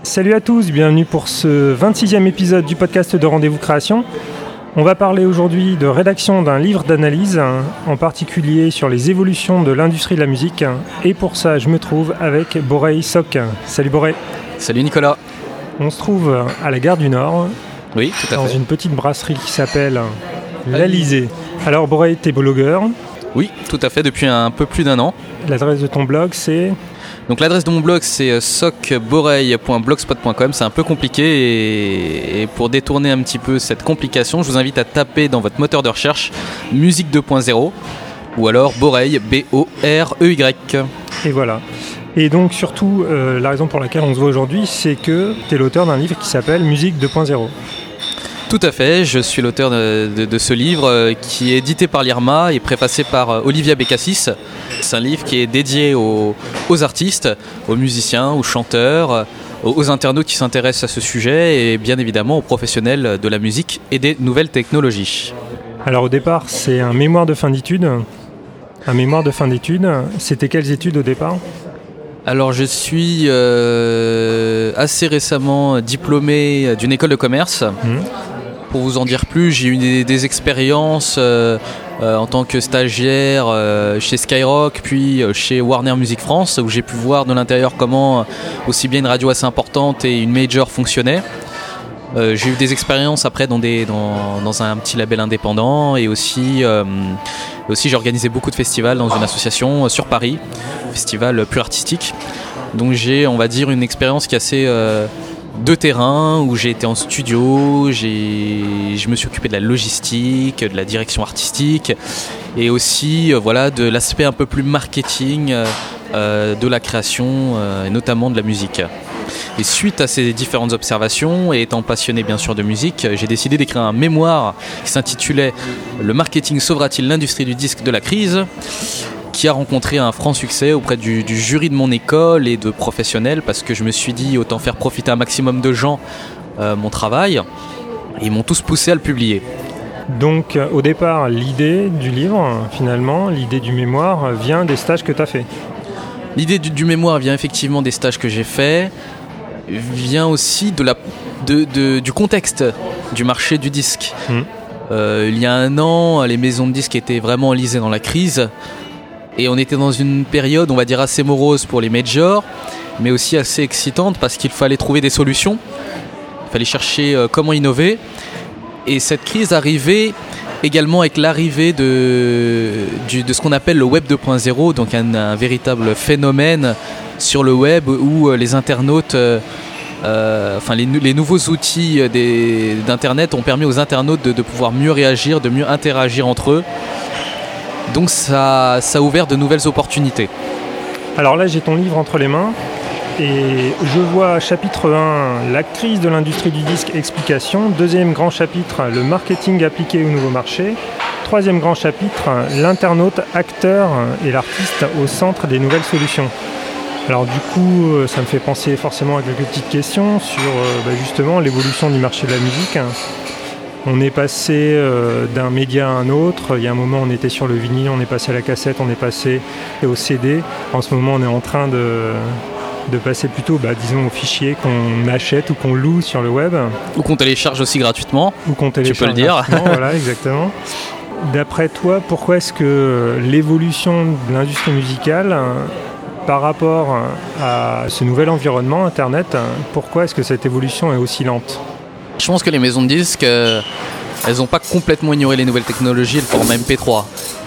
Salut à tous, bienvenue pour ce 26e épisode du podcast de Rendez-vous Création. On va parler aujourd'hui de rédaction d'un livre d'analyse, en particulier sur les évolutions de l'industrie de la musique. Et pour ça, je me trouve avec Borey Sok. Salut Borey. Salut Nicolas. On se trouve à la gare du Nord, oui, tout à fait. Dans une petite brasserie qui s'appelle l'Alizé. Alors Borey, t'es blogueur. Oui, tout à fait, depuis un peu plus d'un an. L'adresse de ton blog, c'est... Donc l'adresse de mon blog, c'est socborey.blogspot.com. C'est un peu compliqué et pour détourner un petit peu cette complication, je vous invite à taper dans votre moteur de recherche musique 2.0 ou alors Borey, B-O-R-E-Y. Et voilà. Et donc surtout, la raison pour laquelle on se voit aujourd'hui, c'est que tu es l'auteur d'un livre qui s'appelle Musique 2.0. Tout à fait, je suis l'auteur de ce livre qui est édité par l'IRMA et préfacé par Olivia Bécassis. C'est un livre qui est dédié aux artistes, aux musiciens, aux chanteurs, aux internautes qui s'intéressent à ce sujet et bien évidemment aux professionnels de la musique et des nouvelles technologies. Alors au départ, c'est un mémoire de fin d'études. Un mémoire de fin d'études, c'était quelles études au départ ? Alors je suis assez récemment diplômé d'une école de commerce. Pour vous en dire plus, j'ai eu des expériences en tant que stagiaire chez Skyrock, puis chez Warner Music France, où j'ai pu voir de l'intérieur comment aussi bien une radio assez importante et une major fonctionnaient. J'ai eu des expériences après dans un petit label indépendant et aussi j'ai organisé beaucoup de festivals dans une association sur Paris, festival plus artistique. Donc j'ai, on va dire, une expérience qui est assez de terrain, où j'ai été en studio, je me suis occupé de la logistique, de la direction artistique et aussi de l'aspect un peu plus marketing de la création et notamment de la musique. Et suite à ces différentes observations et étant passionné bien sûr de musique, j'ai décidé d'écrire un mémoire qui s'intitulait « Le marketing sauvera-t-il l'industrie du disque de la crise ?» qui a rencontré un franc succès auprès du jury de mon école et de professionnels, parce que je me suis dit autant faire profiter un maximum de gens mon travail, et ils m'ont tous poussé à le publier. Donc au départ, l'idée du livre, finalement, l'idée du mémoire vient des stages que tu as fait. L'idée du mémoire vient effectivement des stages que j'ai faits, vient aussi du contexte du marché du disque. Il y a un an, les maisons de disques étaient vraiment enlisées dans la crise. Et on était dans une période, on va dire, assez morose pour les majors, mais aussi assez excitante parce qu'il fallait trouver des solutions. Il fallait chercher comment innover. Et cette crise arrivait également avec l'arrivée de ce qu'on appelle le Web 2.0, donc un véritable phénomène sur le web où les internautes, les nouveaux outils d'Internet ont permis aux internautes de pouvoir mieux réagir, de mieux interagir entre eux. Donc ça a ouvert de nouvelles opportunités. Alors là, j'ai ton livre entre les mains et je vois chapitre 1, la crise de l'industrie du disque, explication. Deuxième grand chapitre, le marketing appliqué au nouveau marché. Troisième grand chapitre, l'internaute, acteur et l'artiste au centre des nouvelles solutions. Alors du coup, ça me fait penser forcément à quelques petites questions sur justement l'évolution du marché de la musique. On est passé d'un média à un autre. Il y a un moment, on était sur le vinyle, on est passé à la cassette, on est passé au CD. En ce moment, on est en train de passer plutôt, au fichier qu'on achète ou qu'on loue sur le web. Ou qu'on télécharge aussi gratuitement. Ou qu'on télécharge. Tu peux le dire. Voilà, exactement. D'après toi, pourquoi est-ce que l'évolution de l'industrie musicale, par rapport à ce nouvel environnement, Internet, pourquoi est-ce que cette évolution est aussi lente ? Je pense que les maisons de disques, elles n'ont pas complètement ignoré les nouvelles technologies et le format MP3.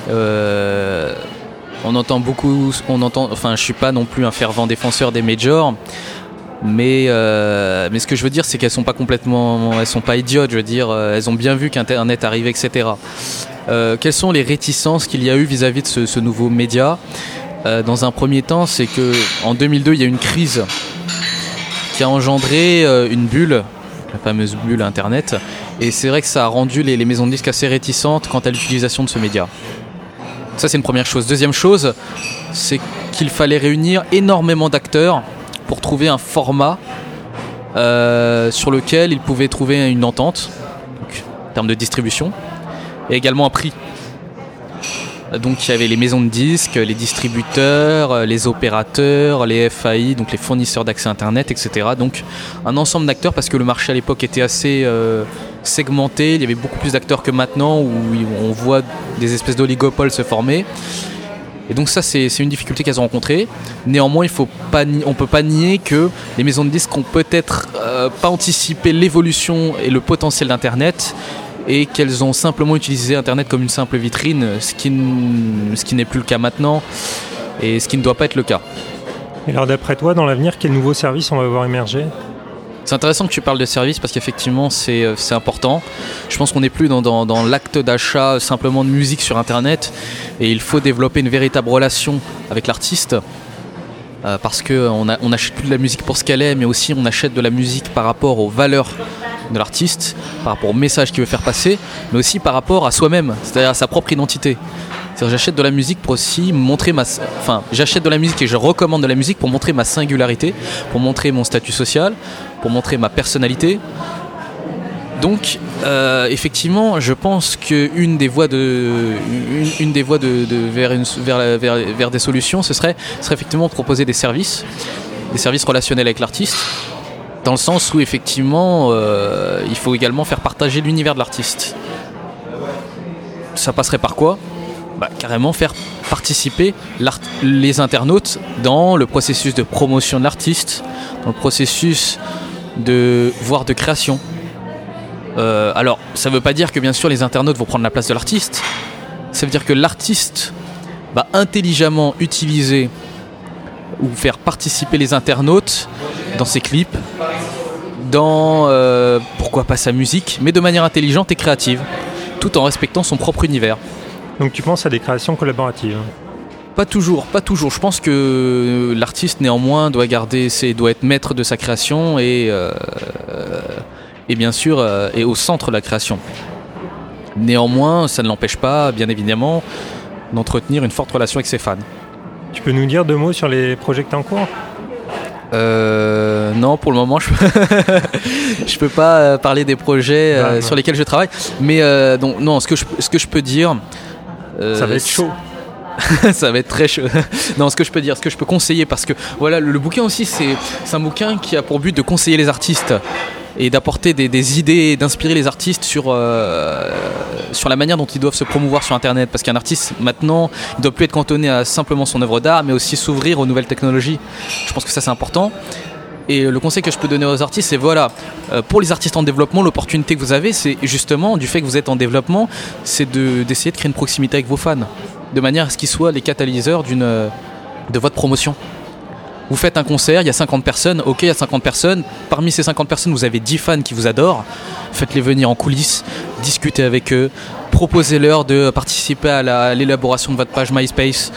On entend beaucoup, je suis pas non plus un fervent défenseur des majors, mais ce que je veux dire, c'est qu'elles sont pas idiotes. Je veux dire, elles ont bien vu qu'Internet arrivait, etc. Quelles sont les réticences qu'il y a eu vis-à-vis de ce nouveau média ? Dans un premier temps, c'est que en 2002, il y a eu une crise qui a engendré une bulle. La fameuse bulle Internet, et c'est vrai que ça a rendu les maisons de disques assez réticentes quant à l'utilisation de ce média. Ça, c'est une première chose. Deuxième chose, c'est qu'il fallait réunir énormément d'acteurs pour trouver un format sur lequel ils pouvaient trouver une entente, donc, en termes de distribution, et également un prix. Donc il y avait les maisons de disques, les distributeurs, les opérateurs, les FAI, donc les fournisseurs d'accès Internet, etc. Donc un ensemble d'acteurs, parce que le marché à l'époque était assez segmenté, il y avait beaucoup plus d'acteurs que maintenant, où on voit des espèces d'oligopoles se former. Et donc ça, c'est une difficulté qu'elles ont rencontrée. Néanmoins, on peut pas nier que les maisons de disques ont peut-être pas anticipé l'évolution et le potentiel d'Internet, et qu'elles ont simplement utilisé Internet comme une simple vitrine, ce qui n'est plus le cas maintenant, et ce qui ne doit pas être le cas. Et alors d'après toi, dans l'avenir, quels nouveaux services on va voir émerger ? C'est intéressant que tu parles de services, parce qu'effectivement c'est important. Je pense qu'on n'est plus dans l'acte d'achat simplement de musique sur Internet, et il faut développer une véritable relation avec l'artiste, parce qu'on n'achète plus de la musique pour ce qu'elle est, mais aussi on achète de la musique par rapport aux valeurs de l'artiste, par rapport au message qu'il veut faire passer, mais aussi par rapport à soi-même, c'est-à-dire à sa propre identité. C'est-à-dire, j'achète de la musique pour aussi montrer j'achète de la musique et je recommande de la musique pour montrer ma singularité, pour montrer mon statut social, pour montrer ma personnalité. Donc, effectivement, je pense qu'une des voies vers des solutions, ce serait effectivement de proposer des services relationnels avec l'artiste, dans le sens où effectivement, il faut également faire partager l'univers de l'artiste. Ça passerait par quoi ? Carrément faire participer les internautes dans le processus de promotion de l'artiste, dans le processus de création. Alors, ça ne veut pas dire que bien sûr les internautes vont prendre la place de l'artiste. Ça veut dire que l'artiste va intelligemment utiliser ou faire participer les internautes dans ses clips, dans pourquoi pas sa musique, mais de manière intelligente et créative, tout en respectant son propre univers. Donc tu penses à des créations collaboratives ? Pas toujours. Je pense que l'artiste néanmoins doit être maître de sa création et bien sûr est au centre de la création. Néanmoins, ça ne l'empêche pas, bien évidemment, d'entretenir une forte relation avec ses fans. Tu peux nous dire 2 mots sur les projets que tu as en cours ? Non, pour le moment, je peux pas parler des projets sur lesquels je travaille. Mais donc non, ce que je peux dire. Ça va être chaud. Ça va être très chaud. Non, ce que je peux conseiller, parce que voilà, le bouquin aussi, c'est un bouquin qui a pour but de conseiller les artistes et d'apporter des idées, d'inspirer les artistes sur la manière dont ils doivent se promouvoir sur Internet. Parce qu'un artiste, maintenant, il ne doit plus être cantonné à simplement son œuvre d'art, mais aussi s'ouvrir aux nouvelles technologies. Je pense que ça, c'est important. Et le conseil que je peux donner aux artistes, c'est pour les artistes en développement, l'opportunité que vous avez, c'est justement, du fait que vous êtes en développement, c'est d'essayer de créer une proximité avec vos fans, de manière à ce qu'ils soient les catalyseurs de votre promotion. Vous faites un concert, il y a 50 personnes, ok, il y a 50 personnes, parmi ces 50 personnes, vous avez 10 fans qui vous adorent, faites-les venir en coulisses, discutez avec eux, proposez-leur de participer à l'élaboration de votre page MySpace,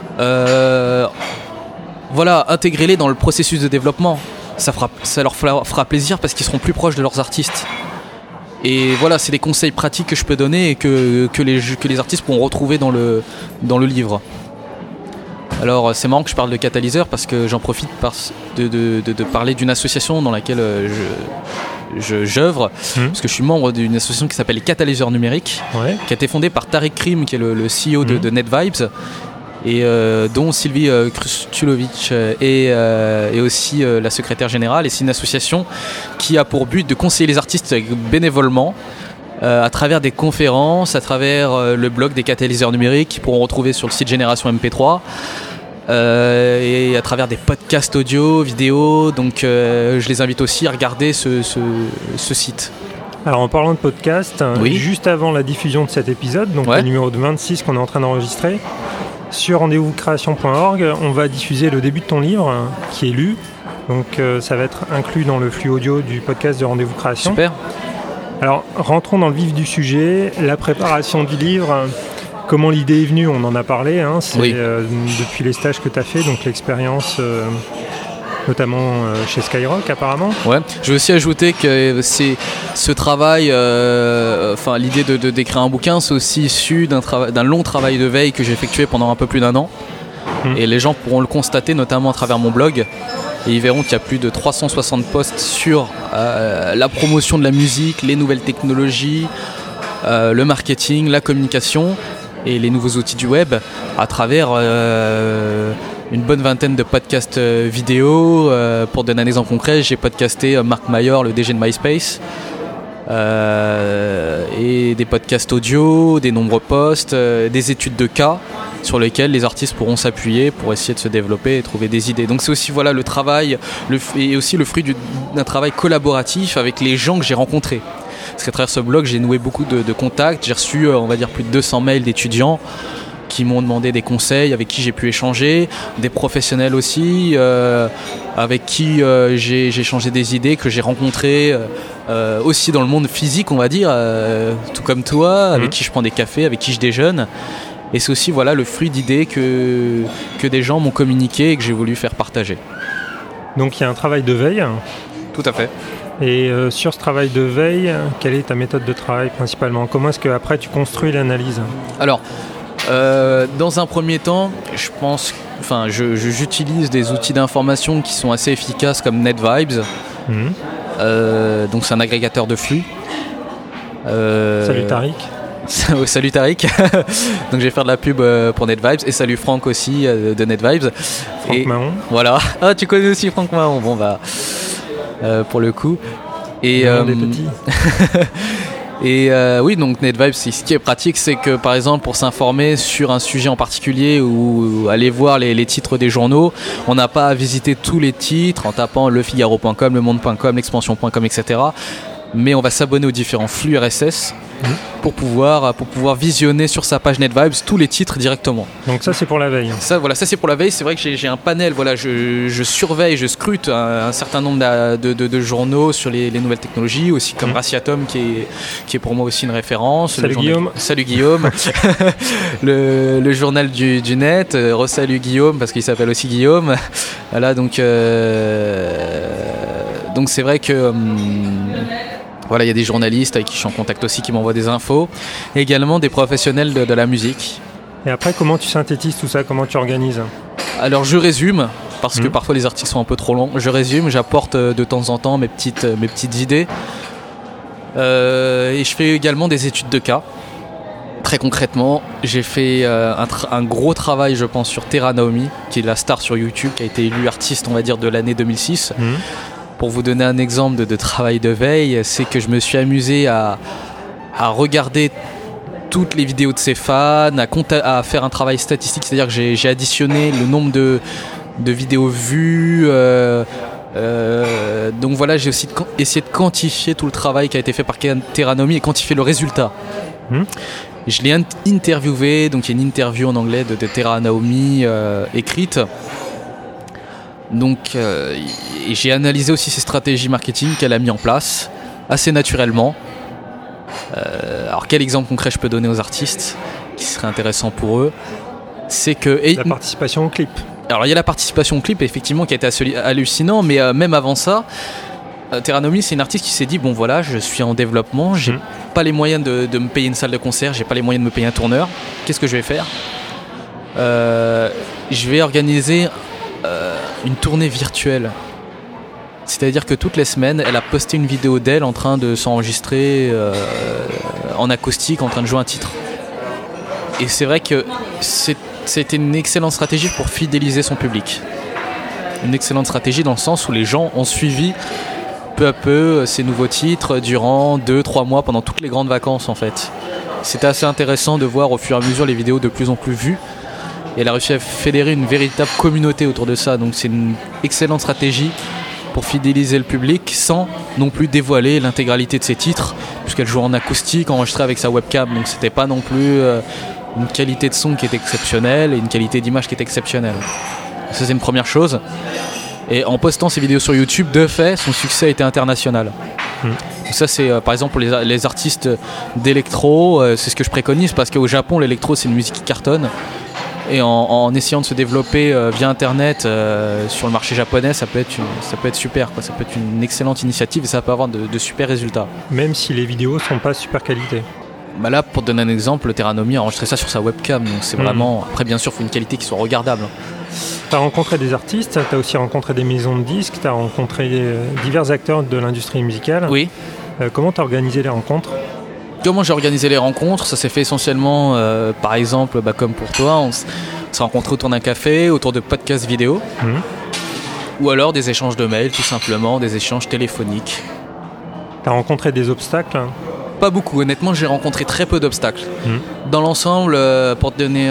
intégrez-les dans le processus de développement. Ça leur fera plaisir, parce qu'ils seront plus proches de leurs artistes. Et voilà, c'est des conseils pratiques que je peux donner et que les artistes pourront retrouver dans le livre. Alors c'est marrant que je parle de catalyseur, parce que j'en profite de parler d'une association dans laquelle j'œuvre, parce que je suis membre d'une association qui s'appelle les Catalyseurs Numériques, qui a été fondée par Tariq Krim, qui est le CEO de NetVibes, et dont Sylvie Krustulovic est aussi la secrétaire générale. Et c'est une association qui a pour but de conseiller les artistes bénévolement à travers des conférences, à travers le blog des catalyseurs numériques qu'ils pourront retrouver sur le site Génération MP3, et à travers des podcasts audio, vidéo. Donc je les invite aussi à regarder ce site. Alors en parlant de podcast, juste avant la diffusion de cet épisode, donc le numéro de 26 qu'on est en train d'enregistrer, sur rendez-vous-création.org, on va diffuser le début de ton livre qui est lu. Donc ça va être inclus dans le flux audio du podcast de Rendez-vous Création. Super. Alors rentrons dans le vif du sujet, la préparation du livre. Comment l'idée est venue, on en a parlé, c'est depuis les stages que tu as fait, donc l'expérience notamment chez Skyrock apparemment. Ouais. Je veux aussi ajouter que c'est ce travail, l'idée d'écrire un bouquin, c'est aussi issu d'un long travail de veille que j'ai effectué pendant un peu plus d'1 an. Et les gens pourront le constater notamment à travers mon blog. Et ils verront qu'il y a plus de 360 posts sur la promotion de la musique, les nouvelles technologies, le marketing, la communication. et les nouveaux outils du web à travers une bonne vingtaine de podcasts vidéo. Pour donner un exemple concret, j'ai podcasté Marc Mayor, le DG de MySpace, et des podcasts audio, des nombreux posts, des études de cas sur lesquelles les artistes pourront s'appuyer pour essayer de se développer et trouver des idées. Donc c'est aussi le travail, et aussi le fruit d'un travail collaboratif avec les gens que j'ai rencontrés. Parce qu'à travers ce blog, j'ai noué beaucoup de contacts. J'ai reçu, on va dire, plus de 200 mails d'étudiants qui m'ont demandé des conseils, avec qui j'ai pu échanger, des professionnels aussi, avec qui j'ai échangé des idées, que j'ai rencontrés aussi dans le monde physique, on va dire, tout comme toi, avec qui je prends des cafés, avec qui je déjeune. Et c'est aussi le fruit d'idées que des gens m'ont communiqué et que j'ai voulu faire partager. Donc il y a un travail de veille. Tout à fait. Et sur ce travail de veille, quelle est ta méthode de travail principalement ? Comment est-ce qu'après tu construis l'analyse ? Alors, dans un premier temps, j'utilise des outils d'information qui sont assez efficaces comme NetVibes. Donc c'est un agrégateur de flux. Salut Tariq. Salut Tariq. Donc je vais faire de la pub pour NetVibes, et salut Franck aussi de NetVibes. Franck Mahon. Voilà. Ah, tu connais aussi Franck Mahon. Bon pour le coup. Et des petits. Et oui, donc NetVibes, ce qui est pratique, c'est que par exemple pour s'informer sur un sujet en particulier ou aller voir les titres des journaux, on n'a pas à visiter tous les titres en tapant lefigaro.com, lemonde.com, l'expansion.com, etc. Mais on va s'abonner aux différents flux RSS pour pouvoir visionner sur sa page NetVibes tous les titres directement. Donc ça c'est pour la veille. Ça c'est pour la veille. C'est vrai que j'ai un panel. Je surveille, je scrute un certain nombre de journaux sur les nouvelles technologies, aussi comme Raciatom qui est pour moi aussi une référence. Salut Guillaume. Salut Guillaume. le journal du net. Salut Guillaume parce qu'il s'appelle aussi Guillaume. Voilà, donc c'est vrai que il y a des journalistes avec qui je suis en contact aussi qui m'envoient des infos, et également des professionnels de la musique. Et après, comment tu synthétises tout ça ? Comment tu organises ? Alors je résume, parce que parfois les articles sont un peu trop longs. Je résume, j'apporte de temps en temps mes petites idées, et je fais également des études de cas. Très concrètement, j'ai fait un gros travail, je pense, sur Terra Naomi, qui est la star sur YouTube, qui a été élue artiste, on va dire, de l'année 2006. Pour vous donner un exemple de travail de veille, c'est que je me suis amusé à regarder toutes les vidéos de ses fans, à faire un travail statistique, c'est-à-dire que j'ai additionné le nombre de vidéos vues. Donc voilà, j'ai aussi essayé de quantifier tout le travail qui a été fait par Terra Naomi et quantifier le résultat. Je l'ai interviewé, donc il y a une interview en anglais de Terra Naomi écrite. Donc et j'ai analysé aussi ses stratégies marketing qu'elle a mis en place assez naturellement. Alors quel exemple concret je peux donner aux artistes qui serait intéressant pour eux, c'est que la participation au clip. Alors il y a la participation au clip effectivement qui a été hallucinant, mais même avant ça, Terra Naomi c'est une artiste qui s'est dit je suis en développement, j'ai pas les moyens de me payer une salle de concert, j'ai pas les moyens de me payer un tourneur. Qu'est-ce que je vais faire ? Je vais organiser une tournée virtuelle. C'est-à-dire que toutes les semaines, elle a posté une vidéo d'elle en train de s'enregistrer en acoustique, en train de jouer un titre. Et c'est vrai que c'était une excellente stratégie pour fidéliser son public. Une excellente stratégie dans le sens où les gens ont suivi peu à peu ces nouveaux titres durant 2-3 mois pendant toutes les grandes vacances en fait. C'était assez intéressant de voir au fur et à mesure les vidéos de plus en plus vues. Et elle a réussi à fédérer une véritable communauté autour de ça. Donc c'est une excellente stratégie pour fidéliser le public sans non plus dévoiler l'intégralité de ses titres, puisqu'elle joue en acoustique, enregistrée avec sa webcam. Donc c'était pas non plus une qualité de son qui est exceptionnelle et une qualité d'image qui est exceptionnelle. Ça c'est une première chose. Et en postant ses vidéos sur YouTube, de fait, son succès a été international. Donc ça c'est par exemple pour les artistes d'électro, c'est ce que je préconise, parce qu'au Japon l'électro c'est une musique qui cartonne. Et en essayant de se développer via internet sur le marché japonais, ça peut être super, quoi. Ça peut être une excellente initiative et ça peut avoir de super résultats. Même si les vidéos sont pas super qualité. Là, pour te donner un exemple, Terra Naomi a enregistré ça sur sa webcam, donc c'est vraiment. Après, bien sûr, il faut une qualité qui soit regardable. Tu as rencontré des artistes, tu as aussi rencontré des maisons de disques, tu as rencontré divers acteurs de l'industrie musicale. Oui. Comment tu as organisé les rencontres ? Comment j'ai organisé les rencontres? Ça s'est fait essentiellement, par exemple, comme pour toi, on s'est rencontrés autour d'un café, autour de podcasts vidéo, ou alors des échanges de mails, tout simplement, des échanges téléphoniques. T'as rencontré des obstacles? Pas beaucoup, honnêtement, j'ai rencontré très peu d'obstacles. Dans l'ensemble, pour te donner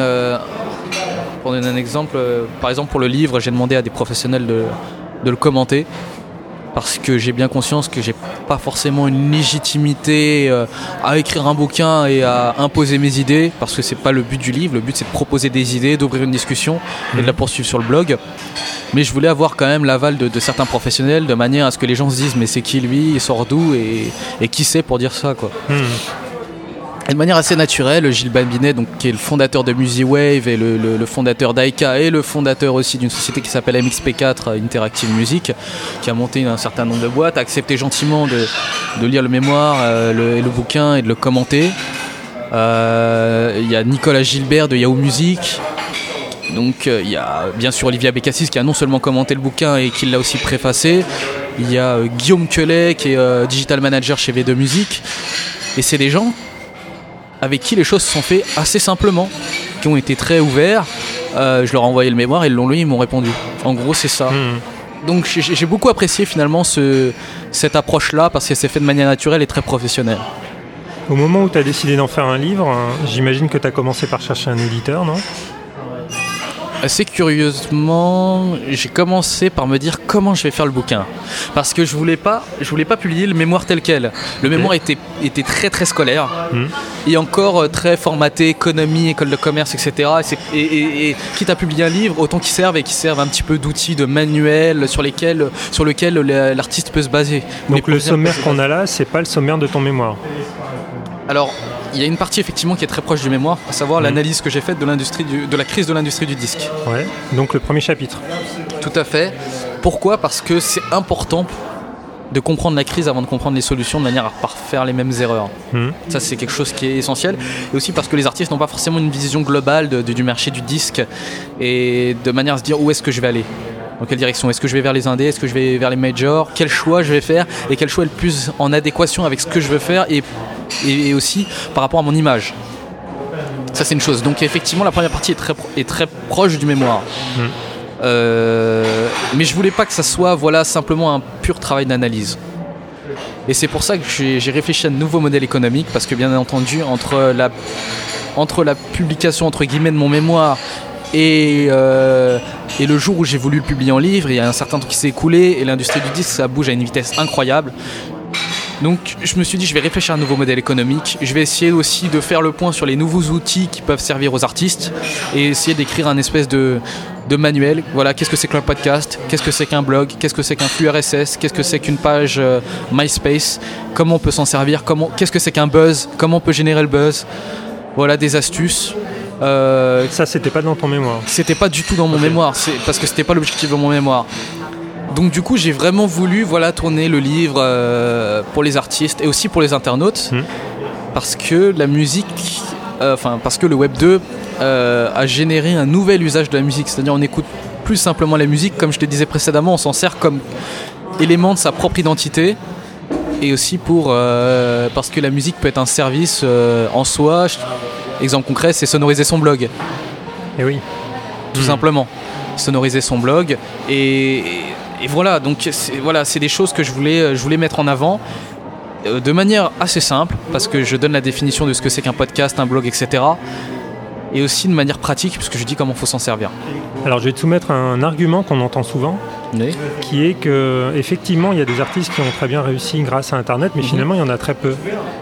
un exemple, par exemple pour le livre, j'ai demandé à des professionnels de le commenter, parce que j'ai bien conscience que j'ai pas forcément une légitimité à écrire un bouquin et à imposer mes idées, parce que c'est pas le but du livre. Le but, c'est de proposer des idées, d'ouvrir une discussion et de la poursuivre sur le blog. Mais je voulais avoir quand même l'aval de certains professionnels, de manière à ce que les gens se disent mais c'est qui lui, il sort d'où et qui c'est pour dire ça, quoi. Et de manière assez naturelle, Gilles Babinet, donc, qui est le fondateur de MusiWave et le fondateur d'Aika et le fondateur aussi d'une société qui s'appelle MXP4 Interactive Music, qui a monté un certain nombre de boîtes, a accepté gentiment de lire le mémoire et le bouquin et de le commenter. Il y a Nicolas Gilbert de Yahoo Music. Donc il y a bien sûr Olivia Bécassis qui a non seulement commenté le bouquin et qui l'a aussi préfacé. Il y a Guillaume Quelet qui est digital manager chez V2 Music. Et c'est des gens avec qui les choses se sont faites assez simplement, qui ont été très ouverts. Je leur ai envoyé le mémoire et ils l'ont lu, ils m'ont répondu. En gros, c'est ça. Donc j'ai beaucoup apprécié finalement cette approche-là, parce qu'elle s'est faite de manière naturelle et très professionnelle. Au moment où tu as décidé d'en faire un livre, j'imagine que tu as commencé par chercher un éditeur, non ? Assez curieusement, j'ai commencé par me dire comment je vais faire le bouquin, parce que je voulais pas publier le mémoire tel quel. Le mémoire était très très scolaire et encore très formaté économie, école de commerce, etc. Et quitte à publier un livre, autant qu'il serve un petit peu d'outils, de manuels sur lequel l'artiste peut se baser. Donc le sommaire qu'on a là, c'est pas le sommaire de ton mémoire. Alors, il y a une partie effectivement qui est très proche du mémoire, à savoir l'analyse que j'ai faite de la crise de l'industrie du disque. Ouais, donc le premier chapitre. Tout à fait. Pourquoi ? Parce que c'est important de comprendre la crise avant de comprendre les solutions, de manière à ne pas refaire les mêmes erreurs. Ça, c'est quelque chose qui est essentiel. Et aussi parce que les artistes n'ont pas forcément une vision globale du marché du disque, et de manière à se dire où est-ce que je vais aller. Dans quelle direction ? Est-ce que je vais vers les indés ? Est-ce que je vais vers les majors ? Quel choix je vais faire ? Et quel choix est le plus en adéquation avec ce que je veux faire et aussi par rapport à mon image. Ça, c'est une chose. Donc effectivement, la première partie est très proche du mémoire. Mais je voulais pas que ça soit simplement un pur travail d'analyse. Et c'est pour ça que j'ai réfléchi à un nouveau modèle économique, parce que bien entendu, entre la publication entre guillemets de mon mémoire et le jour où j'ai voulu le publier en livre, il y a un certain temps qui s'est écoulé et l'industrie du disque, ça bouge à une vitesse incroyable. Donc je me suis dit, je vais réfléchir à un nouveau modèle économique. Je vais essayer aussi de faire le point sur les nouveaux outils qui peuvent servir aux artistes et essayer d'écrire un espèce de manuel. Voilà, qu'est-ce que c'est qu'un podcast ? Qu'est-ce que c'est qu'un blog ? Qu'est-ce que c'est qu'un flux RSS ? Qu'est-ce que c'est qu'une page MySpace ? Comment on peut s'en servir ? Qu'est-ce que c'est qu'un buzz ? Comment on peut générer le buzz ? Voilà, des astuces. Ça, c'était pas dans ton mémoire ? C'était pas du tout dans mon mémoire, parce que c'était pas l'objectif de mon mémoire. Donc du coup, j'ai vraiment voulu tourner le livre pour les artistes et aussi pour les internautes, parce que la musique, parce que le Web 2 a généré un nouvel usage de la musique. C'est-à-dire, on n'écoute plus simplement la musique, comme je te disais précédemment, on s'en sert comme élément de sa propre identité, et aussi parce que la musique peut être un service en soi. Exemple concret, c'est sonoriser son blog. Et oui. Tout simplement. Sonoriser son blog. Et voilà, donc c'est des choses que je voulais mettre en avant de manière assez simple, parce que je donne la définition de ce que c'est qu'un podcast, un blog, etc. Et aussi de manière pratique, puisque je dis comment il faut s'en servir. Alors je vais te soumettre un argument qu'on entend souvent, qui est qu'effectivement il y a des artistes qui ont très bien réussi grâce à Internet, mais finalement il y en a très peu,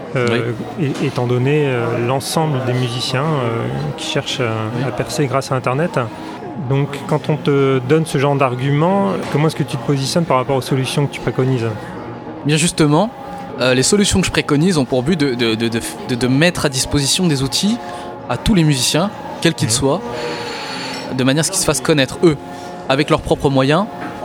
étant donné l'ensemble des musiciens qui cherchent à percer grâce à Internet. Donc quand on te donne ce genre d'argument, comment est-ce que tu te positionnes par rapport aux solutions que tu préconises ? Bien justement, les solutions que je préconise ont pour but de mettre à disposition des outils à tous les musiciens, quels qu'ils soient, de manière à ce qu'ils se fassent connaître eux, avec leurs propres moyens.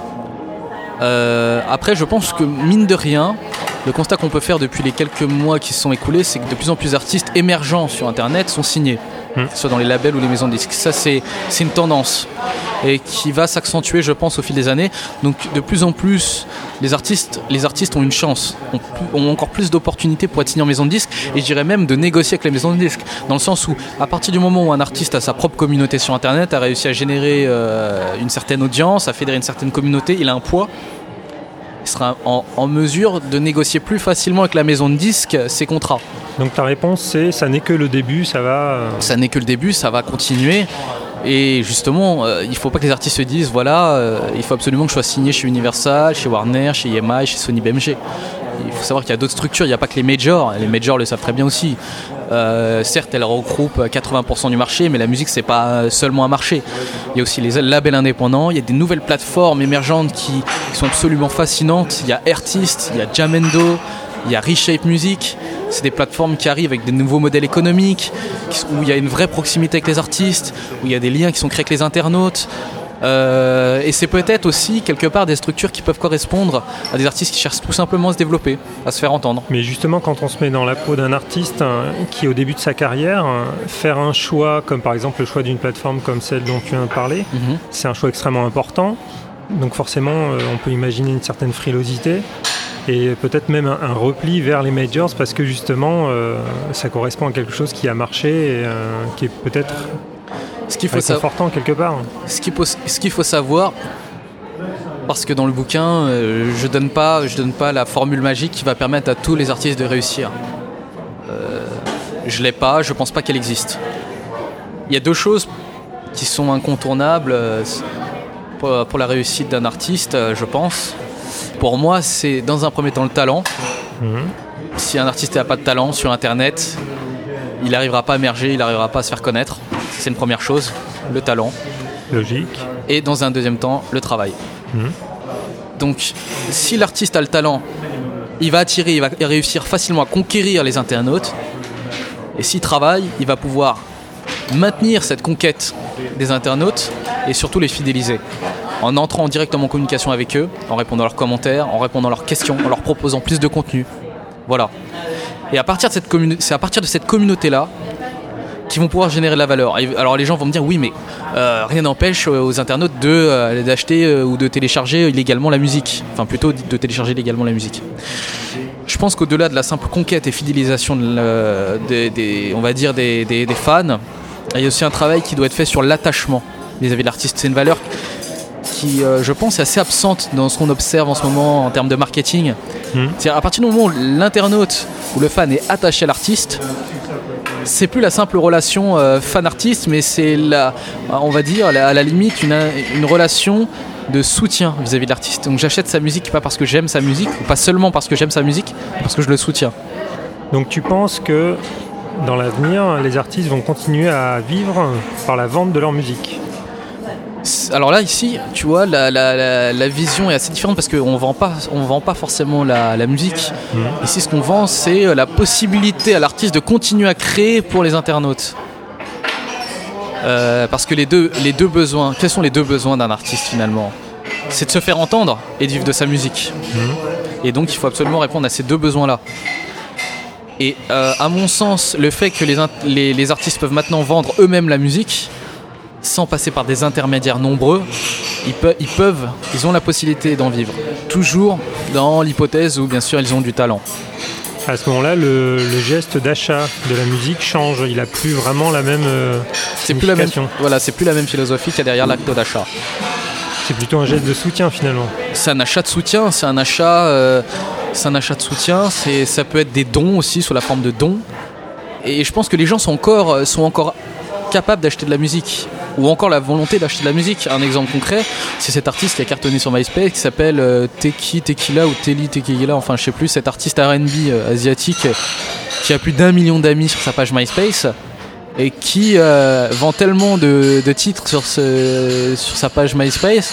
Après, je pense que mine de rien, le constat qu'on peut faire depuis les quelques mois qui se sont écoulés, c'est que de plus en plus d'artistes émergents sur Internet sont signés. que ce soit dans les labels ou les maisons de disques. Ça, c'est une tendance et qui va s'accentuer, je pense, au fil des années. Donc, de plus en plus, les artistes ont une chance, ont encore plus d'opportunités pour être signés en maison de disques, et je dirais même de négocier avec les maisons de disques, dans le sens où, à partir du moment où un artiste a sa propre communauté sur Internet, a réussi à générer une certaine audience, à fédérer une certaine communauté, il a un poids, il sera en mesure de négocier plus facilement avec la maison de disques ses contrats. Donc ta réponse, c'est ça n'est que le début, ça va... Ça n'est que le début, ça va continuer. Et justement, il ne faut pas que les artistes se disent voilà, il faut absolument que je sois signé chez Universal, chez Warner, chez EMI, chez Sony BMG. Il faut savoir qu'il y a d'autres structures, il n'y a pas que les majors. Les majors le savent très bien aussi. Certes, elles regroupent 80% du marché, mais la musique, c'est pas seulement un marché. Il y a aussi les labels indépendants, il y a des nouvelles plateformes émergentes qui sont absolument fascinantes. Il y a Artist, il y a Jamendo, il y a Reshape Music. C'est des plateformes qui arrivent avec des nouveaux modèles économiques, où il y a une vraie proximité avec les artistes, où il y a des liens qui sont créés avec les internautes. Et c'est peut-être aussi quelque part des structures qui peuvent correspondre à des artistes qui cherchent tout simplement à se développer, à se faire entendre. Mais justement, quand on se met dans la peau d'un artiste qui est au début de sa carrière, faire un choix, comme par exemple le choix d'une plateforme comme celle dont tu viens de parler, c'est un choix extrêmement important. Donc forcément, on peut imaginer une certaine frilosité et peut-être même un repli vers les majors, parce que justement, ça correspond à quelque chose qui a marché et qui est peut-être réconfortant quelque part. Ce qu'il faut savoir, parce que dans le bouquin, je donne pas la formule magique qui va permettre à tous les artistes de réussir. Je l'ai pas, je pense pas qu'elle existe. Il y a deux choses qui sont incontournables pour la réussite d'un artiste, je pense. Pour moi, c'est dans un premier temps le talent. Si un artiste n'a pas de talent sur Internet, il n'arrivera pas à émerger, il n'arrivera pas à se faire connaître. C'est une première chose, le talent. Logique. Et dans un deuxième temps, le travail. Donc, si l'artiste a le talent, il va attirer, il va réussir facilement à conquérir les internautes. Et s'il travaille, il va pouvoir maintenir cette conquête des internautes et surtout les fidéliser. En entrant directement en communication avec eux, en répondant à leurs commentaires, en répondant à leurs questions, en leur proposant plus de contenu. Voilà. Et c'est à partir de cette communauté-là qui vont pouvoir générer de la valeur. Alors les gens vont me dire oui, mais rien n'empêche aux internautes d'acheter ou de télécharger illégalement la musique. Enfin plutôt de télécharger illégalement la musique. Je pense qu'au-delà de la simple conquête et fidélisation on va dire des fans, il y a aussi un travail qui doit être fait sur l'attachement vis-à-vis de l'artiste. C'est une valeur qui, je pense, est assez absente dans ce qu'on observe en ce moment en termes de marketing. C'est-à-dire à partir du moment où l'internaute ou le fan est attaché à l'artiste, c'est plus la simple relation fan-artiste, mais c'est on va dire à la limite une relation de soutien vis-à-vis de l'artiste. Donc j'achète sa musique pas parce que j'aime sa musique, ou pas seulement parce que j'aime sa musique, mais parce que je le soutiens. Donc tu penses que dans l'avenir, les artistes vont continuer à vivre par la vente de leur musique? Alors là, ici, tu vois, la vision est assez différente parce qu'on vend pas forcément la musique. Ici, ce qu'on vend, c'est la possibilité à l'artiste de continuer à créer pour les internautes. Parce que les deux besoins, quels sont les deux besoins d'un artiste finalement? C'est de se faire entendre et de vivre de sa musique. Et donc, il faut absolument répondre à ces deux besoins-là. Et à mon sens, le fait que les artistes peuvent maintenant vendre eux-mêmes la musique, sans passer par des intermédiaires nombreux, ils ont la possibilité d'en vivre. Toujours dans l'hypothèse où, bien sûr, ils ont du talent. À ce moment-là, le geste d'achat de la musique change. Il n'a plus vraiment la même signification. C'est plus la même philosophie qu'il y a derrière l'acte d'achat. C'est plutôt un geste de soutien, finalement. C'est un achat de soutien. C'est un achat de soutien. Ça peut être des dons aussi, sous la forme de dons. Et je pense que les gens sont encore capables d'acheter de la musique, ou encore la volonté d'acheter de la musique. Un exemple concret, c'est cet artiste qui a cartonné sur MySpace qui s'appelle Teki Tequila ou Teli Tequila, enfin je sais plus, cet artiste R&B asiatique qui a plus d'1 million d'amis sur sa page MySpace et qui vend tellement de titres sur sa page MySpace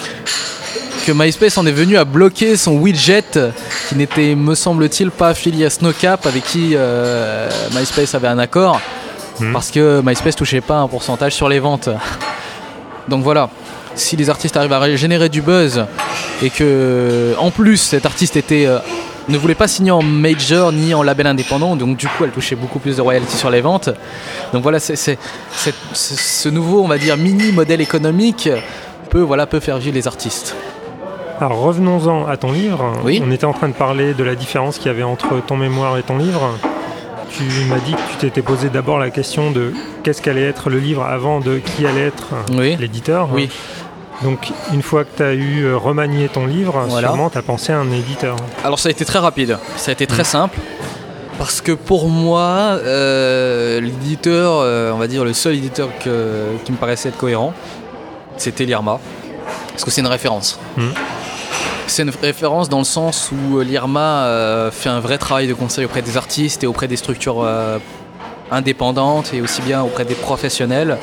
que MySpace en est venu à bloquer son widget qui n'était, me semble-t-il, pas affilié à Snowcap, avec qui MySpace avait un accord. Parce que MySpace touchait pas un pourcentage sur les ventes. Donc voilà, si les artistes arrivent à générer du buzz et que en plus cet artiste était ne voulait pas signer en major ni en label indépendant, donc du coup elle touchait beaucoup plus de royalties sur les ventes. Donc voilà, ce nouveau, on va dire, mini modèle économique peut faire vivre les artistes. Alors revenons-en à ton livre. Oui. On était en train de parler de la différence qu'il y avait entre ton mémoire et ton livre. Tu m'as dit que tu t'étais posé d'abord la question de qu'est-ce qu'allait être le livre avant de qui allait être l'éditeur. Oui. Donc une fois que tu as eu remanié ton livre, voilà. Sûrement tu as pensé à un éditeur. Alors ça a été très rapide, ça a été très simple. Parce que pour moi, l'éditeur, on va dire le seul éditeur qui me paraissait être cohérent, c'était l'IRMA. Parce que c'est une référence. C'est une référence dans le sens où l'IRMA fait un vrai travail de conseil auprès des artistes et auprès des structures indépendantes et aussi bien auprès des professionnels.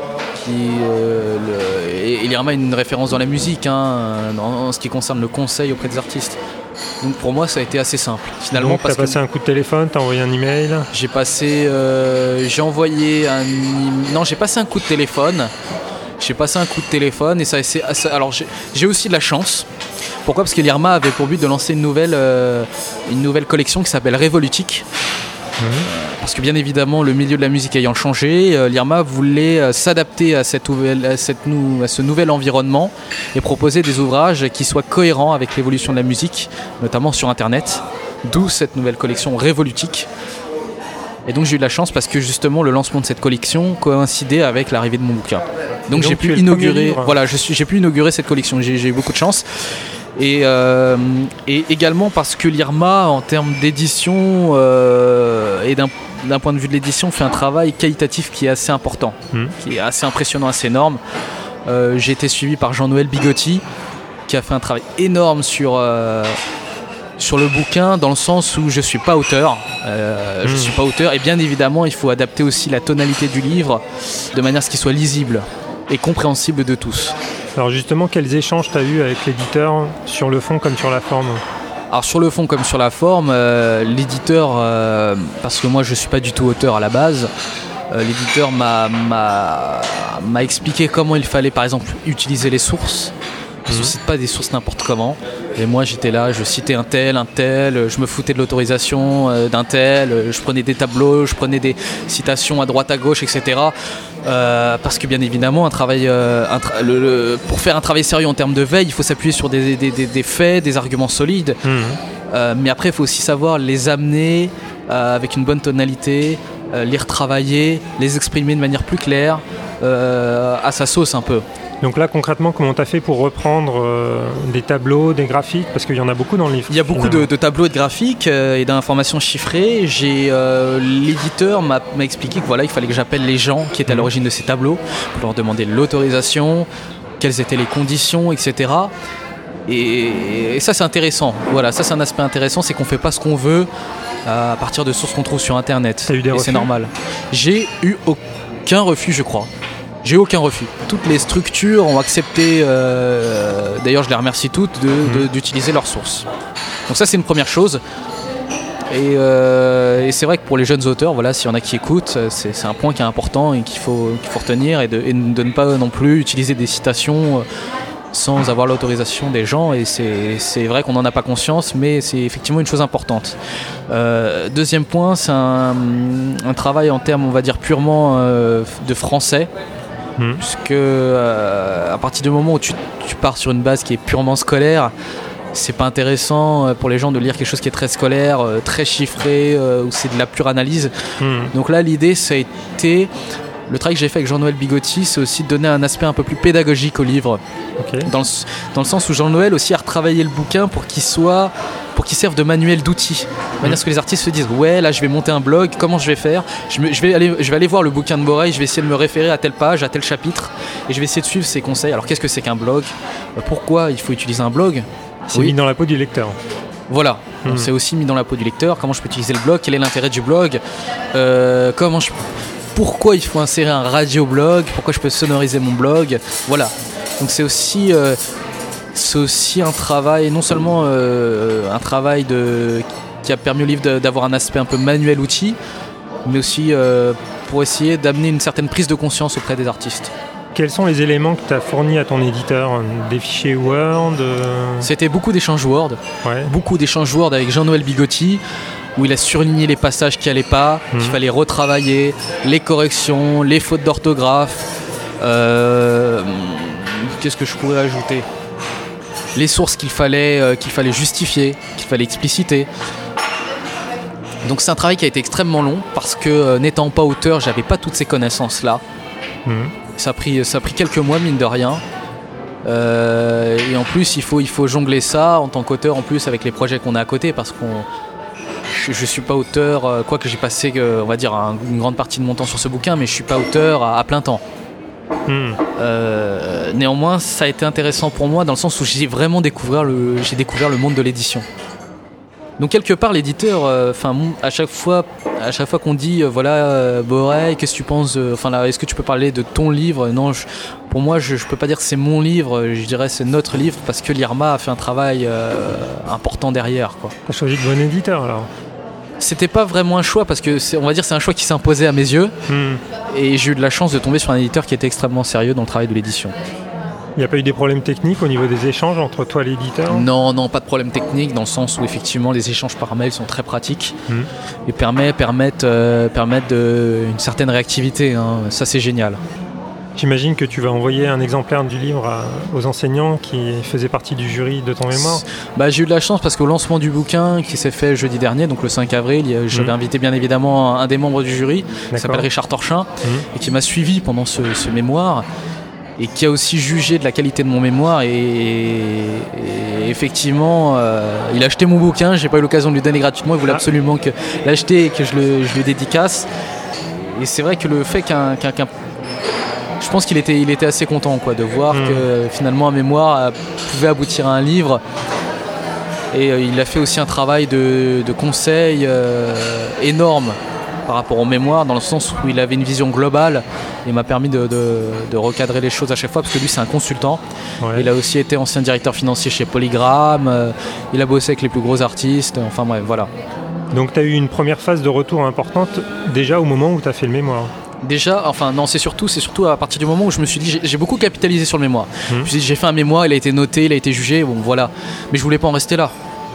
Et l'IRMA est une référence dans la musique, en ce qui concerne le conseil auprès des artistes. Donc pour moi ça a été assez simple finalement. Donc t'as passé un coup de téléphone, t'as envoyé un email? J'ai passé un coup de téléphone. Et ça alors j'ai aussi de la chance. Pourquoi ? Parce que l'IRMA avait pour but de lancer une nouvelle collection qui s'appelle Révolutique. Parce que bien évidemment le milieu de la musique ayant changé, l'IRMA voulait s'adapter à ce nouvel environnement et proposer des ouvrages qui soient cohérents avec l'évolution de la musique, notamment sur internet, d'où cette nouvelle collection Révolutique. Et donc j'ai eu de la chance parce que justement le lancement de cette collection coïncidait avec l'arrivée de mon bouquin. Donc j'ai pu inaugurer cette collection, j'ai eu beaucoup de chance. Et également parce que l'IRMA, en termes d'édition et d'un point de vue de l'édition, fait un travail qualitatif qui est assez important, qui est assez impressionnant, assez énorme. J'ai été suivi par Jean-Noël Bigotti, qui a fait un travail énorme sur le bouquin, dans le sens où je ne suis pas auteur. Et bien évidemment, il faut adapter aussi la tonalité du livre de manière à ce qu'il soit lisible et compréhensible de tous. Alors justement, quels échanges tu as eu avec l'éditeur sur le fond comme sur la forme ? Alors sur le fond comme sur la forme, l'éditeur, parce que moi je ne suis pas du tout auteur à la base, l'éditeur m'a expliqué comment il fallait par exemple utiliser les sources. Je ne cite pas des sources n'importe comment. Et moi j'étais là, je citais un tel, je me foutais de l'autorisation d'un tel, je prenais des tableaux, je prenais des citations à droite à gauche, etc. Parce que bien évidemment, pour faire un travail sérieux en termes de veille, il faut s'appuyer sur des faits, des arguments solides. Mais après, il faut aussi savoir les amener avec une bonne tonalité, les retravailler, les exprimer de manière plus claire, à sa sauce un peu. Donc là, concrètement, comment tu as fait pour reprendre des tableaux, des graphiques ? Parce qu'il y en a beaucoup dans le livre. Il y a beaucoup de tableaux et de graphiques et d'informations chiffrées. L'éditeur m'a expliqué que il fallait que j'appelle les gens qui étaient à l'origine de ces tableaux pour leur demander l'autorisation, quelles étaient les conditions, etc. Et ça, c'est intéressant. Voilà, ça, c'est un aspect intéressant, c'est qu'on ne fait pas ce qu'on veut à partir de sources qu'on trouve sur Internet. T'as eu des refus ? C'est normal. J'ai eu aucun refus, je crois. J'ai eu aucun refus. Toutes les structures ont accepté, d'ailleurs je les remercie toutes, d'utiliser leurs sources. Donc ça c'est une première chose. Et c'est vrai que pour les jeunes auteurs, s'il y en a qui écoutent, c'est un point qui est important et qu'il faut retenir et de ne pas non plus utiliser des citations sans avoir l'autorisation des gens. Et c'est vrai qu'on n'en a pas conscience, mais c'est effectivement une chose importante. Deuxième point, c'est un travail en termes, on va dire, purement de français. Puisque à partir du moment où tu pars sur une base qui est purement scolaire, c'est pas intéressant pour les gens de lire quelque chose qui est très scolaire, très chiffré, où c'est de la pure analyse. Donc là, l'idée, ça a été... Le travail que j'ai fait avec Jean-Noël Bigotti, c'est aussi de donner un aspect un peu plus pédagogique au livre. Okay. Dans le sens où Jean-Noël aussi a retravaillé le bouquin pour qu'il serve de manuel d'outils. De manière à ce que les artistes se disent là je vais monter un blog, comment je vais faire ? Je vais aller voir le bouquin de Boreil, je vais essayer de me référer à telle page, à tel chapitre, et je vais essayer de suivre ses conseils. Alors qu'est-ce que c'est qu'un blog ? Pourquoi il faut utiliser un blog ? C'est mis dans la peau du lecteur. Voilà, donc c'est aussi mis dans la peau du lecteur. Comment je peux utiliser le blog ? Quel est l'intérêt du blog ? Pourquoi il faut insérer un radio-blog ? Pourquoi je peux sonoriser mon blog ? Voilà. Donc c'est aussi un travail, non seulement un travail qui a permis au livre d'avoir un aspect un peu manuel outil, mais aussi pour essayer d'amener une certaine prise de conscience auprès des artistes. Quels sont les éléments que tu as fournis à ton éditeur? Des fichiers Word C'était beaucoup d'échanges Word. Ouais. Beaucoup d'échanges Word avec Jean-Noël Bigotti, où il a surligné les passages qui n'allaient pas, qu'il fallait retravailler, les corrections, les fautes d'orthographe. Qu'est-ce que je pourrais ajouter? Les sources qu'il fallait justifier, qu'il fallait expliciter. Donc c'est un travail qui a été extrêmement long parce que n'étant pas auteur, j'avais pas toutes ces connaissances-là. Ça a pris quelques mois, mine de rien. Et en plus, il faut jongler ça en tant qu'auteur, en plus avec les projets qu'on a à côté, parce que je suis pas auteur, quoique j'ai passé, on va dire, une grande partie de mon temps sur ce bouquin, mais je suis pas auteur à plein temps. Néanmoins, ça a été intéressant pour moi dans le sens où j'ai découvert le monde de l'édition. Donc quelque part l'éditeur, à chaque fois qu'on dit Borey, qu'est-ce que tu penses, est-ce que tu peux parler de ton livre? Non, pour moi je peux pas dire que c'est mon livre, je dirais c'est notre livre parce que l'IRMA a fait un travail important derrière, quoi. T'as choisi de bon éditeur alors? C'était pas vraiment un choix parce que c'est un choix qui s'imposait à mes yeux et j'ai eu de la chance de tomber sur un éditeur qui était extrêmement sérieux dans le travail de l'édition. Il n'y a pas eu des problèmes techniques au niveau des échanges entre toi et l'éditeur? Non, pas de problème technique dans le sens où effectivement les échanges par mail sont très pratiques et permettent une certaine réactivité, hein. Ça c'est génial. J'imagine que tu vas envoyer un exemplaire du livre aux enseignants qui faisaient partie du jury de ton mémoire. J'ai eu de la chance parce qu'au lancement du bouquin qui s'est fait jeudi dernier, donc le 5 avril, j'avais invité bien évidemment un des membres du jury qui s'appelle Richard Torchin et qui m'a suivi pendant ce mémoire et qui a aussi jugé de la qualité de mon mémoire et effectivement il a acheté mon bouquin, j'ai pas eu l'occasion de lui donner gratuitement, il voulait absolument que l'acheter et que je le dédicace, et c'est vrai que le fait je pense qu'il était assez content, quoi, de voir que finalement un mémoire pouvait aboutir à un livre. Et il a fait aussi un travail de conseil énorme par rapport au mémoire, dans le sens où il avait une vision globale et m'a permis de recadrer les choses à chaque fois, parce que lui c'est un consultant. Il a aussi été ancien directeur financier chez Polygram, il a bossé avec les plus gros artistes, enfin bref, voilà. Donc tu as eu une première phase de retour importante déjà au moment où tu as fait le mémoire? Déjà, c'est surtout à partir du moment où je me suis dit, j'ai beaucoup capitalisé sur le mémoire. Je me suis dit, j'ai fait un mémoire, il a été noté, il a été jugé, bon voilà. Mais je voulais pas en rester là.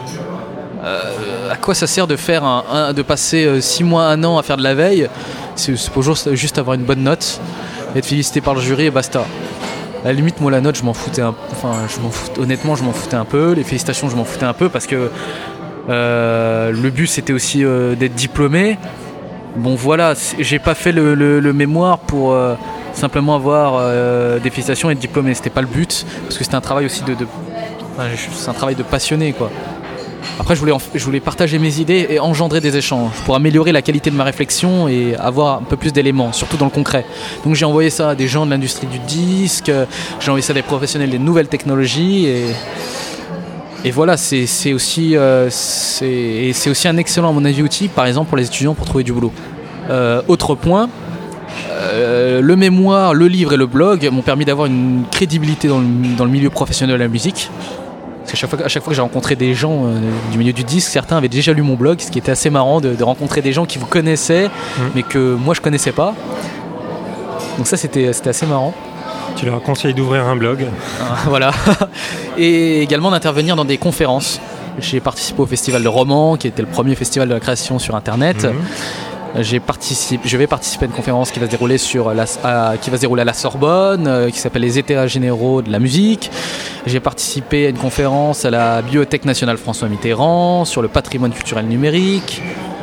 À quoi ça sert de de passer 6 mois, 1 an à faire de la veille? C'est pour juste avoir une bonne note, être félicité par le jury et basta. À la limite, moi la note, je m'en foutais honnêtement, je m'en foutais un peu. Les félicitations, je m'en foutais un peu parce que le but c'était aussi d'être diplômé. Bon voilà, j'ai pas fait le mémoire pour simplement avoir des félicitations et être diplômé, c'était pas le but, parce que c'était un travail aussi c'est un travail de passionné, quoi. Après je voulais partager mes idées et engendrer des échanges pour améliorer la qualité de ma réflexion et avoir un peu plus d'éléments, surtout dans le concret. Donc j'ai envoyé ça à des gens de l'industrie du disque, j'ai envoyé ça à des professionnels des nouvelles technologies et voilà, c'est aussi un excellent, à mon avis, outil, par exemple, pour les étudiants pour trouver du boulot. Autre point, le mémoire, le livre et le blog m'ont permis d'avoir une crédibilité dans le milieu professionnel de la musique. Parce qu'à chaque fois que j'ai rencontré des gens du milieu du disque, certains avaient déjà lu mon blog, ce qui était assez marrant de rencontrer des gens qui vous connaissaient, mais que moi je connaissais pas. Donc ça, c'était assez marrant. Tu leur conseilles d'ouvrir un blog. Voilà. Et également d'intervenir dans des conférences. J'ai participé au festival de romans, qui était le premier festival de la création sur Internet. Je vais participer à une conférence qui va se dérouler à la Sorbonne, qui s'appelle les États généraux de la musique. J'ai participé à une conférence à la Bibliothèque nationale François Mitterrand sur le patrimoine culturel numérique.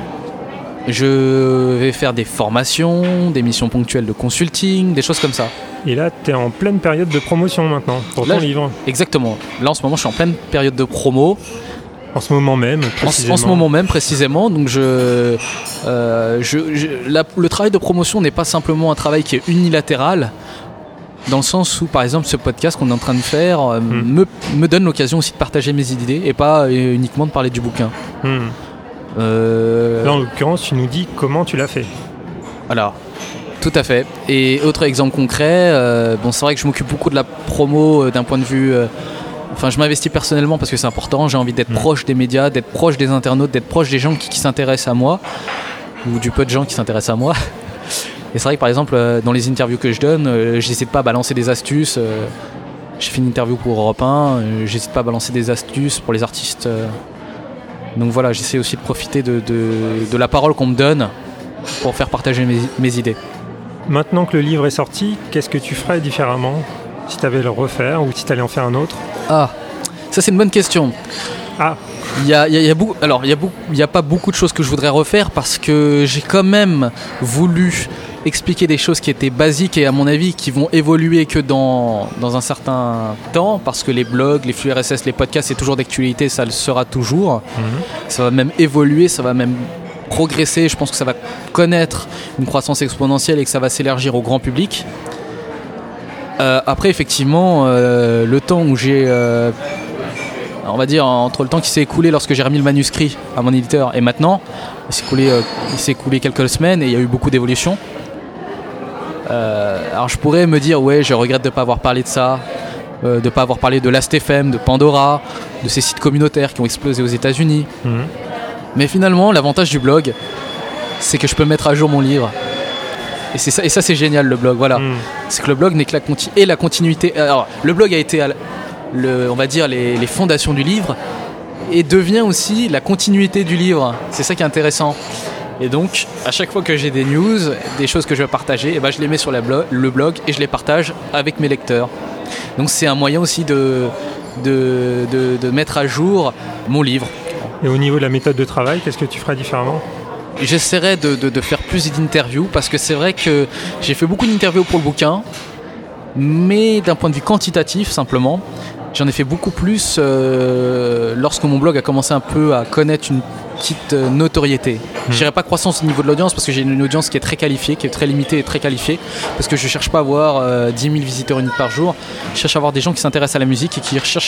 Je vais faire des formations, des missions ponctuelles de consulting, des choses comme ça. Et là, tu es en pleine période de promotion maintenant pour ton livre. Exactement. Là, en ce moment, je suis en pleine période de promo. En ce moment même, précisément. En ce moment même, précisément. Donc, le travail de promotion n'est pas simplement un travail qui est unilatéral, dans le sens où, par exemple, ce podcast qu'on est en train de faire me donne l'occasion aussi de partager mes idées et pas uniquement de parler du bouquin. Là, en l'occurrence, tu nous dis comment tu l'as fait. Alors, tout à fait. Et autre exemple concret, c'est vrai que je m'occupe beaucoup de la promo d'un point de vue... je m'investis personnellement parce que c'est important. J'ai envie d'être proche des médias, d'être proche des internautes, d'être proche des gens qui s'intéressent à moi, ou du peu de gens qui s'intéressent à moi. Et c'est vrai que par exemple, dans les interviews que je donne, j'hésite pas à balancer des astuces. J'ai fait une interview pour Europe 1, j'hésite pas à balancer des astuces pour les artistes. Donc voilà, j'essaie aussi de profiter de la parole qu'on me donne pour faire partager mes idées. Maintenant que le livre est sorti, qu'est-ce que tu ferais différemment si tu avais à le refaire ou si tu allais en faire un autre? Ah, ça c'est une bonne question. Ah. Il y a pas beaucoup de choses que je voudrais refaire parce que j'ai quand même voulu expliquer des choses qui étaient basiques et à mon avis qui vont évoluer que dans un certain temps, parce que les blogs, les flux RSS, les podcasts, c'est toujours d'actualité, ça le sera toujours. Ça va même évoluer, ça va même progresser, je pense que ça va connaître une croissance exponentielle et que ça va s'élargir au grand public. Après effectivement, le temps où j'ai... on va dire entre le temps qui s'est écoulé lorsque j'ai remis le manuscrit à mon éditeur et maintenant, il s'est écoulé quelques semaines et il y a eu beaucoup d'évolution. Alors je pourrais me dire ouais, je regrette de ne pas avoir parlé de ça, de ne pas avoir parlé de Last.fm, de Pandora, de ces sites communautaires qui ont explosé aux États-Unis. Mais finalement, l'avantage du blog, c'est que je peux mettre à jour mon livre. Et ça c'est génial le blog, voilà. C'est que le blog n'est que la continuité. Alors le blog a été on va dire les fondations du livre et devient aussi la continuité du livre. C'est ça qui est intéressant. Et donc, à chaque fois que j'ai des news, des choses que je veux partager, je les mets sur le blog et je les partage avec mes lecteurs. Donc c'est un moyen aussi de mettre à jour mon livre. Et au niveau de la méthode de travail, qu'est-ce que tu ferais différemment ? J'essaierai de faire plus d'interviews parce que c'est vrai que j'ai fait beaucoup d'interviews pour le bouquin, mais d'un point de vue quantitatif simplement, j'en ai fait beaucoup plus lorsque mon blog a commencé un peu à connaître une petite notoriété. Je dirais pas croissance au niveau de l'audience parce que j'ai une audience qui est très qualifiée, qui est très limitée et très qualifiée, parce que je cherche pas à avoir 10 000 visiteurs uniques par jour, je cherche à avoir des gens qui s'intéressent à la musique et qui recherchent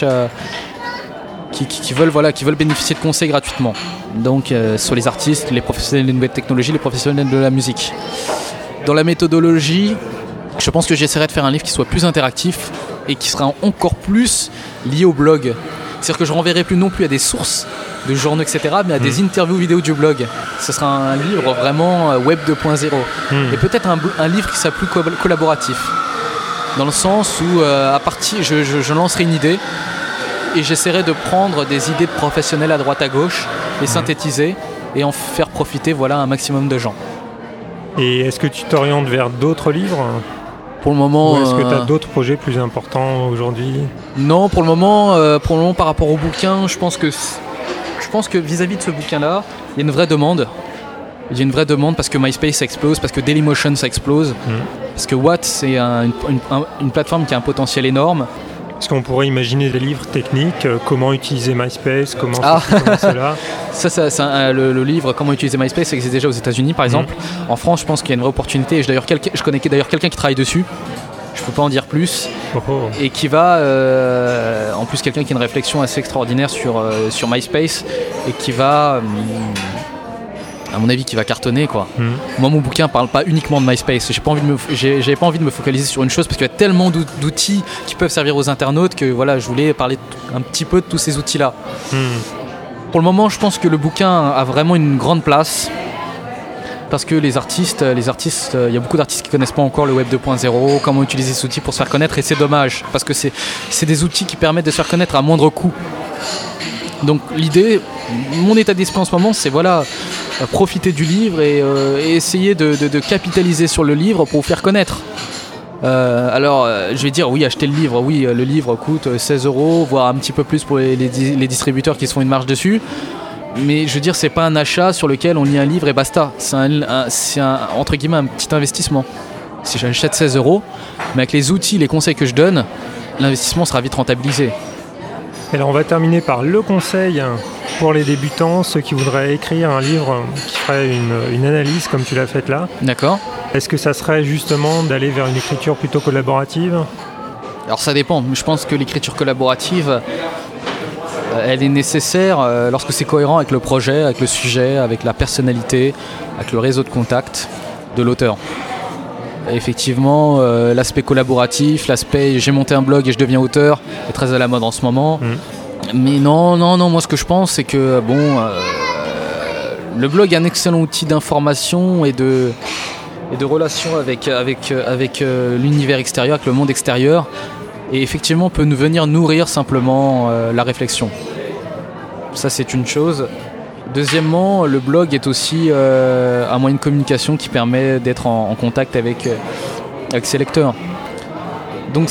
qui veulent bénéficier de conseils gratuitement. Donc sur les artistes, les professionnels des nouvelles technologies, les professionnels de la musique. Dans la méthodologie, je pense que j'essaierai de faire un livre qui soit plus interactif et qui sera encore plus lié au blog. C'est-à-dire que je renverrai plus non plus à des sources de journaux, etc., mais à des interviews vidéo du blog. Ce sera un livre vraiment web 2.0. Et peut-être un livre qui sera plus collaboratif. Dans le sens où, je lancerai une idée et j'essaierai de prendre des idées de professionnels à droite à gauche, les synthétiser et en faire profiter un maximum de gens. Et est-ce que tu t'orientes vers d'autres livres ? Pour le moment, ou est-ce que tu as d'autres projets plus importants aujourd'hui ? Non, pour le moment, par rapport au bouquin, je pense que vis-à-vis de ce bouquin-là, il y a une vraie demande. Il y a une vraie demande parce que MySpace ça explose, parce que Dailymotion ça explose, parce que Watt c'est une plateforme qui a un potentiel énorme. Est-ce qu'on pourrait imaginer des livres techniques, comment utiliser MySpace, comment cela Ça, le livre Comment utiliser MySpace existe déjà aux États-Unis par exemple. En France, je pense qu'il y a une vraie opportunité. Je connais d'ailleurs quelqu'un qui travaille dessus. Je ne peux pas en dire plus. Et qui va, en plus quelqu'un qui a une réflexion assez extraordinaire sur MySpace et qui va, à mon avis, qui va cartonner quoi. Moi, mon bouquin parle pas uniquement de MySpace. J'avais pas envie de me focaliser sur une chose parce qu'il y a tellement d'outils qui peuvent servir aux internautes que je voulais parler un petit peu de tous ces outils-là. Pour le moment, je pense que le bouquin a vraiment une grande place. Parce que les artistes, il y a beaucoup d'artistes qui connaissent pas encore le web 2.0, comment utiliser ces outils pour se faire connaître, et c'est dommage parce que c'est des outils qui permettent de se faire connaître à moindre coût. Donc l'idée, mon état d'esprit en ce moment, c'est profiter du livre et essayer de capitaliser sur le livre pour vous faire connaître. Je vais dire oui, achetez le livre. Oui, le livre coûte 16 €, voire un petit peu plus pour les distributeurs qui se font une marge dessus. Mais je veux dire, c'est pas un achat sur lequel on lit un livre et basta. C'est entre guillemets un petit investissement. Si j'achète 16 €, mais avec les outils, les conseils que je donne, l'investissement sera vite rentabilisé. Alors on va terminer par le conseil pour les débutants, ceux qui voudraient écrire un livre qui ferait une analyse comme tu l'as faite là. D'accord. Est-ce que ça serait justement d'aller vers une écriture plutôt collaborative ? Alors ça dépend. Je pense que l'écriture collaborative, elle est nécessaire lorsque c'est cohérent avec le projet, avec le sujet, avec la personnalité, avec le réseau de contacts de l'auteur. Effectivement, l'aspect collaboratif, l'aspect j'ai monté un blog et je deviens auteur est très à la mode en ce moment. Mais non, moi ce que je pense c'est que le blog est un excellent outil d'information et et de relation avec l'univers extérieur, avec le monde extérieur, et effectivement peut venir nourrir simplement la réflexion. Ça, c'est une chose. Deuxièmement, le blog est aussi un moyen de communication qui permet d'être en contact avec ses lecteurs. Donc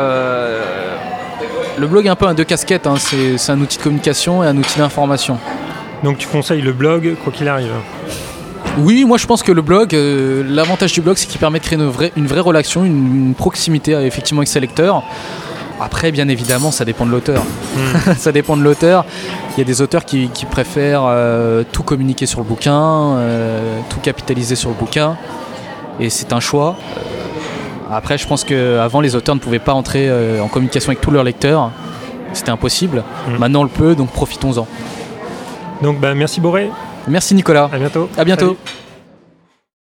le blog est un peu un deux casquettes, hein. C'est un outil de communication et un outil d'information. Donc tu conseilles le blog quoi qu'il arrive? Oui, moi je pense que le blog, l'avantage du blog, c'est qu'il permet de créer une vraie relation, une proximité effectivement avec ses lecteurs. Après, bien évidemment, ça dépend de l'auteur. Ça dépend de l'auteur. Il y a des auteurs qui préfèrent tout communiquer sur le bouquin, tout capitaliser sur le bouquin, et c'est un choix. Après, je pense qu'avant, les auteurs ne pouvaient pas entrer en communication avec tous leurs lecteurs. C'était impossible. Maintenant, on le peut, donc profitons-en. Donc, merci Boré. Merci Nicolas. À bientôt. À bientôt. Salut.